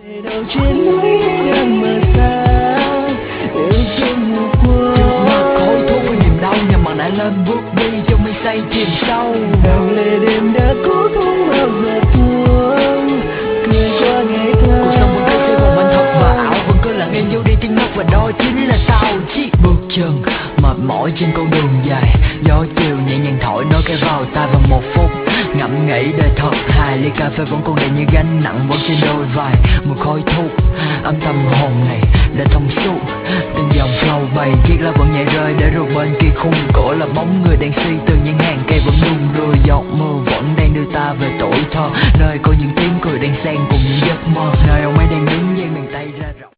đầu trên lối ngang mà xa yêu thương một qua khói thuốc với niềm đau nhằm bằng lại lên bước đi cho mình say chìm sâu đau lệ đêm đã cố không bao giờ thương cười qua ngày tháng cuộc sống vẫn cứ xoay vòng anh thật và ảo vẫn cứ lặng yên vô đi tiếng mắt và đó chính là sao chiếc bước chân mệt mỏi trên con đường dài gió chiều nhẹ nhàng thổi nói cái vào tai vào một phút ngẫm nghĩ đời thật hài ly cà phê vẫn còn đầy như gánh nặng vẫn trên đôi vai một khói thuốc âm tâm hồn này đã thông suốt từng dòng flow bay chiếc lá vẫn nhẹ rơi để rồi bên kia khung cổ là bóng người đang suy từ những hàng cây vẫn đung đưa giọt mưa vẫn đang đưa ta về tuổi thơ nơi có những tiếng cười đang xen cùng những giấc mơ nơi ông ấy đang đứng